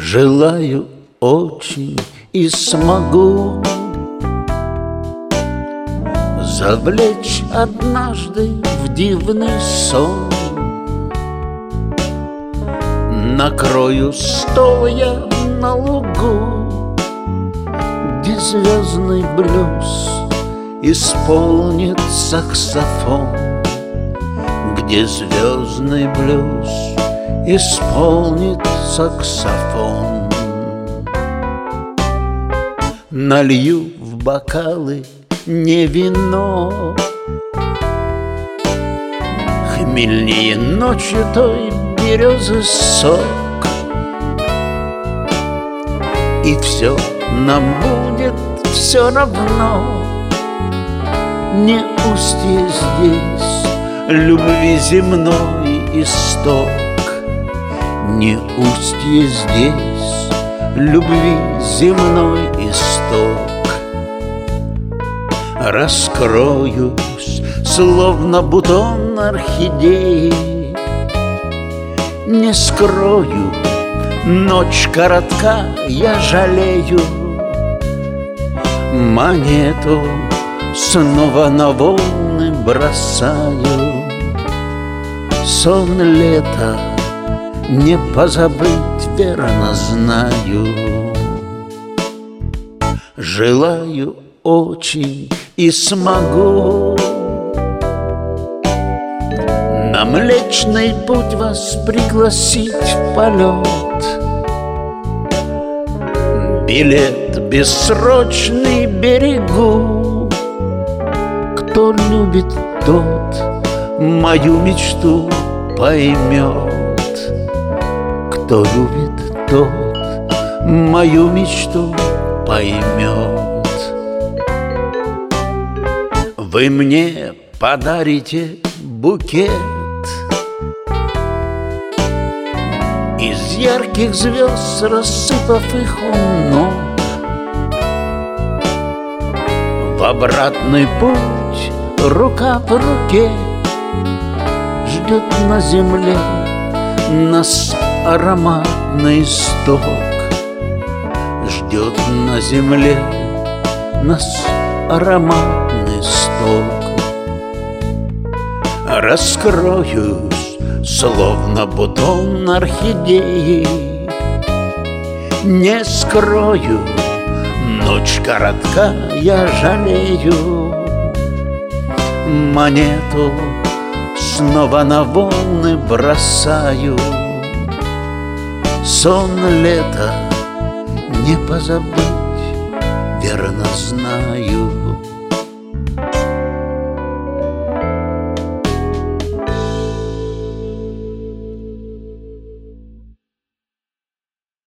Желаю очень и смогу завлечь однажды в дивный сон. Накрою стол я на лугу, где звездный блюз исполнит саксофон, где звездный блюз исполнит саксофон. Налью в бокалы не вино, хмельнее ночи той березы сок, и все нам будет все равно. Не устье здесь любви земной исток, не устье здесь любви земной исток. Раскроюсь, словно бутон орхидеи, не скрою, ночь коротка, я жалею. Монету снова на волны бросаю. Сон лета не позабыть, верно знаю. Желаю очень и смогу на Млечный Путь вас пригласить в полет. Билет бессрочный берегу. Кто любит, тот мою мечту поймет. Кто любит, тот мою мечту поймет. Вы мне подарите букет из ярких звезд, рассыпав их у ног. В обратный путь рука в руке ждет на земле нас ароматный исток. Ждет на земле нас ароматный исток. Раскроюсь, словно бутон орхидеи, не скрою, ночь коротка, я жалею. Монету снова на волны бросаю. Сон лета не позабыть, верно знаю.